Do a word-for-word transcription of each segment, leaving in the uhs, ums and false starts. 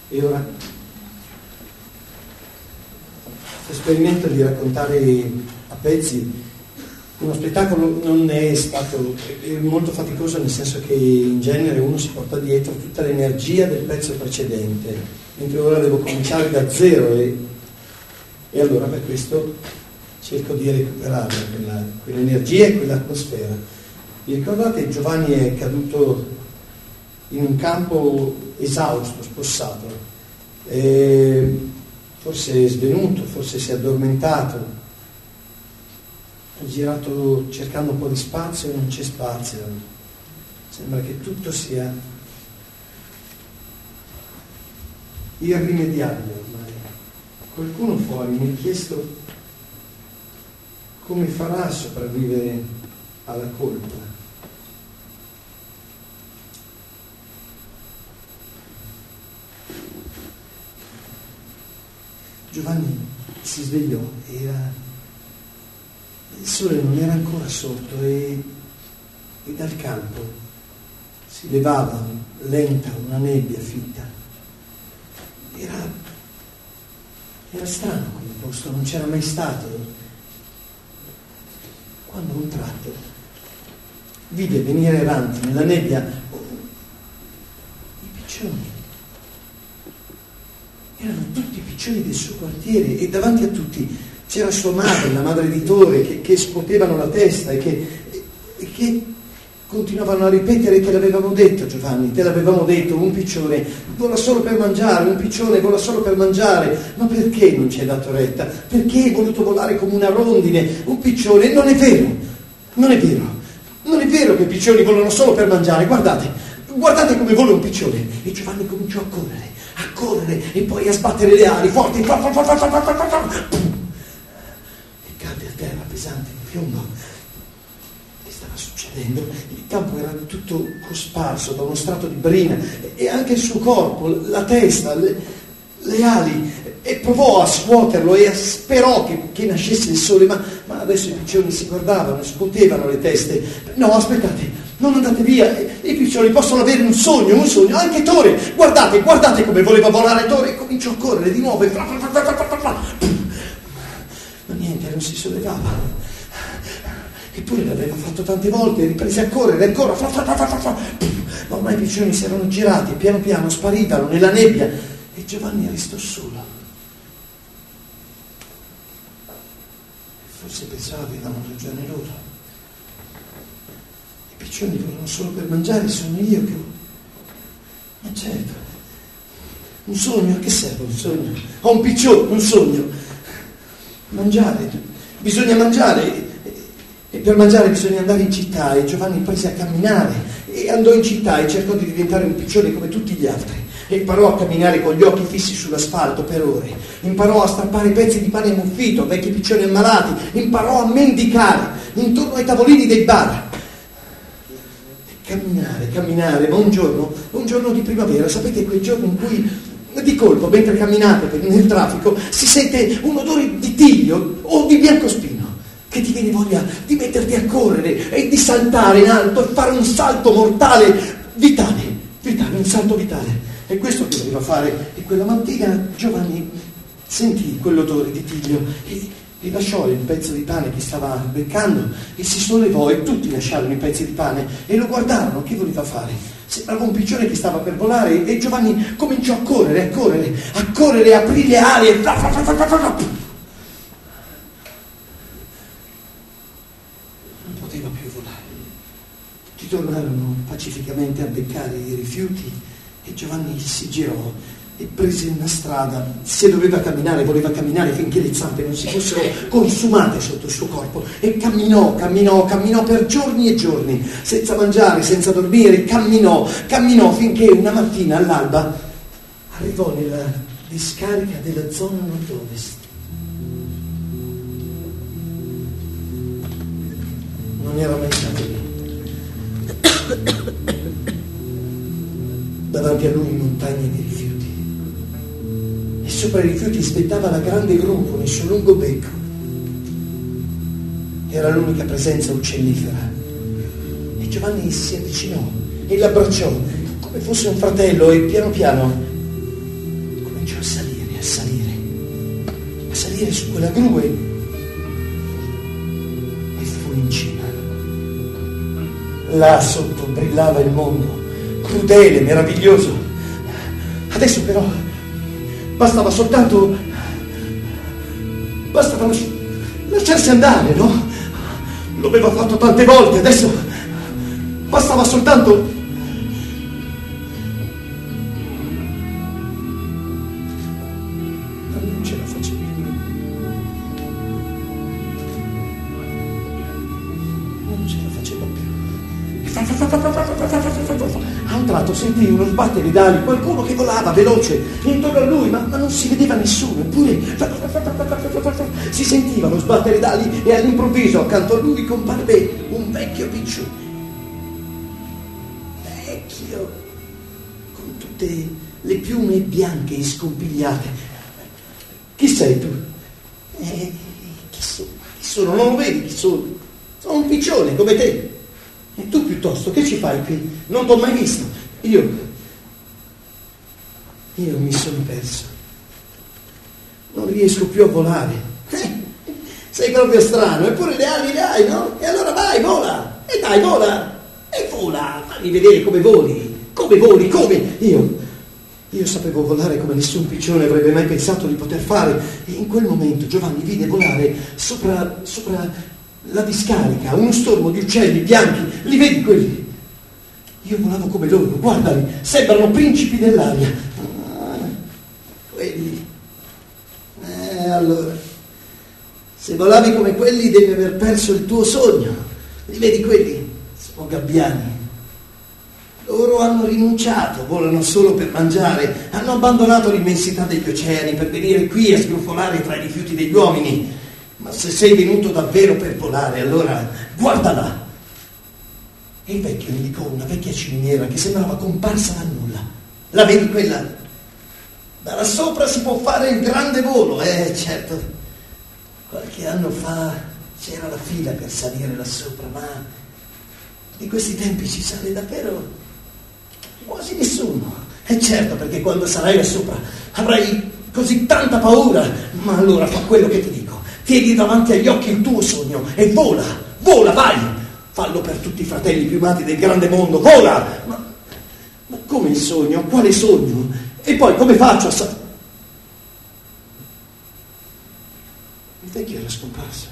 E ora esperimento di raccontare a pezzi uno spettacolo. Non è stato, è molto faticoso, nel senso che in genere uno si porta dietro tutta l'energia del pezzo precedente, mentre ora devo cominciare da zero e, e allora per questo cerco di recuperare quella, quell'energia e quell'atmosfera. Vi ricordate, Giovanni è caduto in un campo esausto, spossato, e forse è svenuto, forse si è addormentato, ha girato cercando un po' di spazio e non c'è spazio, sembra che tutto sia irrimediabile ormai. Qualcuno fuori mi ha chiesto come farà a sopravvivere alla colpa. Giovanni si svegliò, era, il sole non era ancora sotto e, e dal campo si levava lenta una nebbia fitta. Era, era strano quel posto, non c'era mai stato. Quando a un tratto vide venire avanti nella nebbia i piccioni. Erano tutti i piccioni del suo quartiere e davanti a tutti c'era sua madre, la madre di Tore, che, che scuotevano la testa e che, e che continuavano a ripetere: te l'avevamo detto, Giovanni, te l'avevamo detto, un piccione vola solo per mangiare, un piccione vola solo per mangiare. Ma perché non ci hai dato retta? Perché hai voluto volare come una rondine? Un piccione? Non è vero, non è vero, non è vero che i piccioni volano solo per mangiare. Guardate, guardate come vola un piccione. E Giovanni cominciò a correre, a correre e poi a sbattere le ali forti, e cadde a terra pesante di piombo. Che stava succedendo? Il campo era tutto cosparso da uno strato di brina e anche il suo corpo, la testa, le, le ali, e provò a scuoterlo e sperò che, che nascesse il sole, ma, ma adesso i piccioni si guardavano, scuotevano le teste. No, aspettate, non andate via, i piccioni possono avere un sogno, un sogno, anche Tore, guardate, guardate come voleva volare Tore, e cominciò a correre di nuovo, e ma niente, non si sollevava, eppure l'aveva fatto tante volte, riprese a correre ancora, ma ormai i piccioni si erano girati e piano piano sparivano nella nebbia e Giovanni restò solo. Forse pensava avevano ragione loro. I piccioni volano solo per mangiare, sono io che... Ma certo, un sogno, a che serve un sogno? Ho un piccione, un sogno. Mangiare, bisogna mangiare, e per mangiare bisogna andare in città, e Giovanni prese a camminare e andò in città e cercò di diventare un piccione come tutti gli altri. E imparò a camminare con gli occhi fissi sull'asfalto per ore, imparò a strappare pezzi di pane ammuffito a vecchi piccioni ammalati, imparò a mendicare intorno ai tavolini dei bar. Camminare, camminare, ma un giorno, un giorno di primavera, sapete quei giorni in cui di colpo, mentre camminate nel traffico, si sente un odore di tiglio o di biancospino, che ti viene voglia di metterti a correre e di saltare in alto e fare un salto mortale, vitale, vitale, un salto vitale. E questo che doveva fare. E quella mattina Giovanni sentì quell'odore di tiglio e, e lasciò il pezzo di pane che stava beccando e si sollevò, e tutti lasciarono i pezzi di pane e lo guardarono. Che voleva fare? Sembrava un piccione che stava per volare, e Giovanni cominciò a correre, a correre, a correre, a aprire le ali e... Non poteva più volare. Tutti tornarono pacificamente a beccare i rifiuti e Giovanni si girò e prese una strada. Se doveva camminare, voleva camminare finché le zampe non si fossero consumate sotto il suo corpo, e camminò, camminò, camminò per giorni e giorni, senza mangiare, senza dormire, camminò, camminò finché una mattina all'alba arrivò nella discarica della zona nord-ovest. Non era mai stato lì. Davanti a lui montagne di rifiuti, e sopra i rifiuti spettava la grande gru con il suo lungo becco. Era l'unica presenza uccellifera, e Giovanni si avvicinò e l'abbracciò come fosse un fratello, e piano piano cominciò a salire, a salire, a salire su quella gru e fu in cima. Là sotto brillava il mondo, crudele, meraviglioso. Adesso però bastava soltanto, bastava lasciarsi andare, no? Lo aveva fatto tante volte, adesso bastava soltanto... Non ce la facevo più. Non ce la facevo più. A un tratto sentii uno sbattere d'ali, qualcuno che volava veloce intorno a lui, ma, ma non si vedeva nessuno, eppure si sentiva lo sbattere d'ali e all'improvviso accanto a lui comparve un vecchio piccione. Vecchio, con tutte le piume bianche e scompigliate. Chi sei tu? Eh, chi sono? Chi sono? Non lo vedi chi sono? Sono un piccione come te. E tu piuttosto, che ci fai qui? Non t'ho mai visto. Io, io mi sono perso. Non riesco più a volare. Eh, sei proprio strano, eppure le ali le hai, no? E allora vai, vola! E dai, vola! E vola! Fammi vedere come voli! Come voli, come? Io, io sapevo volare come nessun piccione avrebbe mai pensato di poter fare. E in quel momento Giovanni vide volare sopra, sopra la discarica, uno stormo di uccelli bianchi. Li vedi quelli? Io volavo come loro, guardali, sembrano principi dell'aria. Ah, quelli. Eh, allora, se volavi come quelli devi aver perso il tuo sogno. Li vedi quelli? Sono gabbiani. Loro hanno rinunciato, volano solo per mangiare, hanno abbandonato l'immensità degli oceani per venire qui a sgrufolare tra i rifiuti degli uomini. Ma se sei venuto davvero per volare, allora guardala. E il vecchio indicò una vecchia ciminiera che sembrava comparsa dal nulla. La vedi quella? Da là sopra si può fare il grande volo, eh certo. Qualche anno fa c'era la fila per salire là sopra, ma di questi tempi ci sale davvero quasi nessuno. E certo, perché quando sarai là sopra avrai così tanta paura. Ma allora fa quello che ti dico. Tieni davanti agli occhi il tuo sogno e vola, vola, vai! Fallo per tutti i fratelli piumati del grande mondo, vola! Ma, ma come il sogno? Quale sogno? E poi come faccio a sa... Il vecchio era scomparso.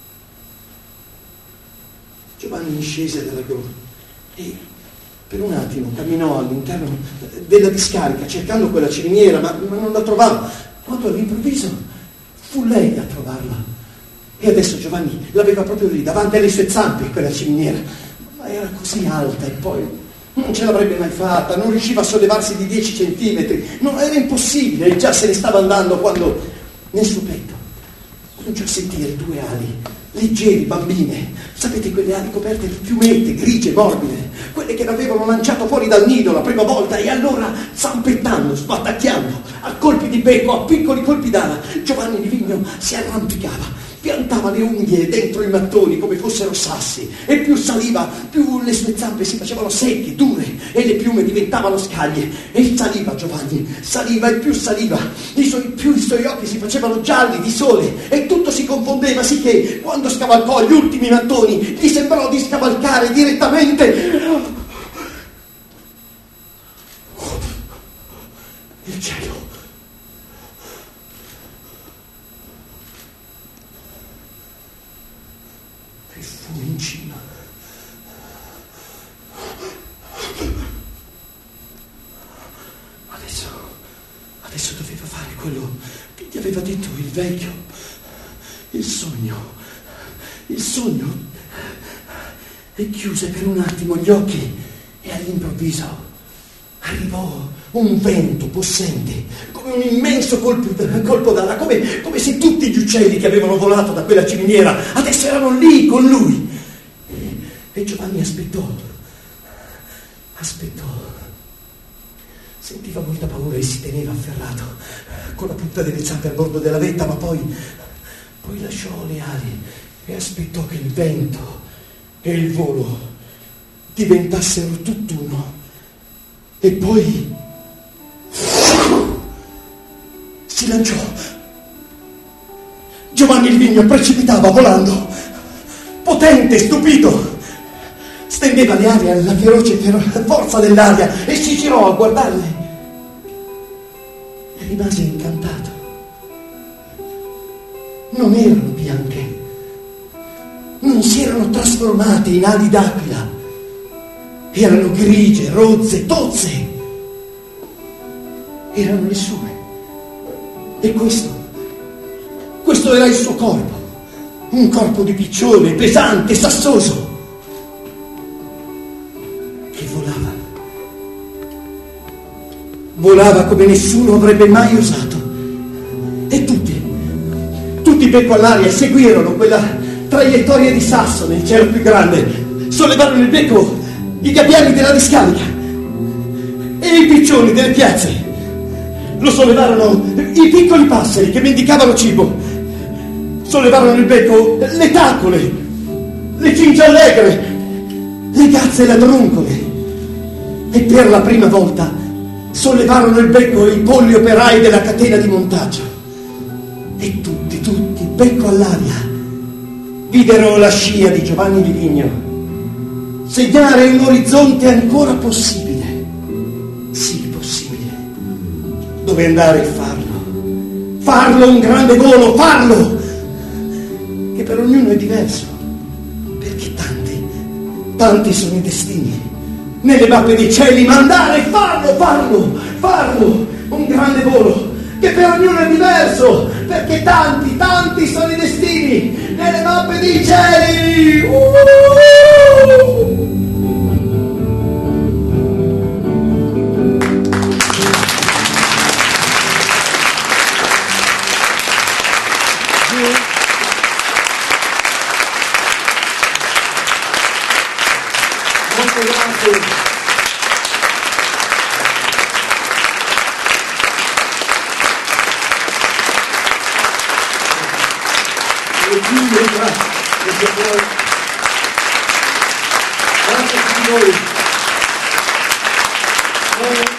Giovanni scese dalla gru e per un attimo camminò all'interno della discarica cercando quella ciminiera, ma, ma non la trovava. Quando all'improvviso fu lei a trovarla. E adesso Giovanni l'aveva proprio lì, davanti alle sue zampe, quella ciminiera. Ma era così alta e poi non ce l'avrebbe mai fatta, non riusciva a sollevarsi di dieci centimetri. Non era impossibile, e già se ne stava andando quando nel suo petto cominciò a sentire due ali, leggeri, bambine. Sapete, quelle ali coperte di piumette, grigie, morbide, quelle che l'avevano lanciato fuori dal nido la prima volta, e allora, zampettando, sbatacchiando, a colpi di becco, a piccoli colpi d'ala, Giovanni di Vigno si arrampicava, piantava le unghie dentro i mattoni come fossero sassi, e più saliva, più le sue zampe si facevano secche, dure, e le piume diventavano scaglie. E saliva Giovanni, saliva e più saliva, i suoi, più i suoi occhi si facevano gialli di sole, e tutto si confondeva, sì che quando scavalcò gli ultimi mattoni gli sembrò di scavalcare direttamente il cielo. E fu in cima. Adesso, adesso doveva fare quello che gli aveva detto il vecchio. Il sogno, il sogno. E chiuse per un attimo gli occhi e all'improvviso arrivò un vento possente, come un immenso colpo, colpo d'ala, come, come se tutti gli uccelli che avevano volato da quella ciminiera adesso erano lì con lui. E Giovanni aspettò, aspettò, sentiva molta paura e si teneva afferrato con la punta delle zampe al bordo della vetta, ma poi, poi lasciò le ali e aspettò che il vento e il volo diventassero tutt'uno. E poi si lanciò. Giovanni il Vigno precipitava volando, potente, stupito. Stendeva le ali alla feroce forza dell'aria e si girò a guardarle. E rimase incantato. Non erano bianche, non si erano trasformate in ali d'aquila, erano grigie, rozze, tozze. Erano le sue. E questo, questo era il suo corpo, un corpo di piccione, pesante, sassoso, che volava. Volava come nessuno avrebbe mai osato. E tutti, tutti becco all'aria seguirono quella traiettoria di sasso nel cielo più grande, sollevarono il becco i gabbiani della discarica e i piccioni delle piazze. Lo sollevarono i piccoli passeri che mendicavano cibo, sollevarono il becco le tacole, le cinciallegre, le gazze ladruncole, e per la prima volta sollevarono il becco i polli operai della catena di montaggio. E tutti, tutti, becco all'aria, videro la scia di Giovanni di Vigno segnare un orizzonte ancora possibile. Sì, possibile. Dove andare e farlo. Farlo un grande volo, farlo! Che per ognuno è diverso. Perché tanti, tanti sono i destini nelle mappe dei cieli, ma andare e farlo, farlo, farlo! Un grande volo che per ognuno è diverso, perché tanti, tanti sono i destini nelle mappe dei cieli. Uh! Molto grazie. Grazie a tutti voi.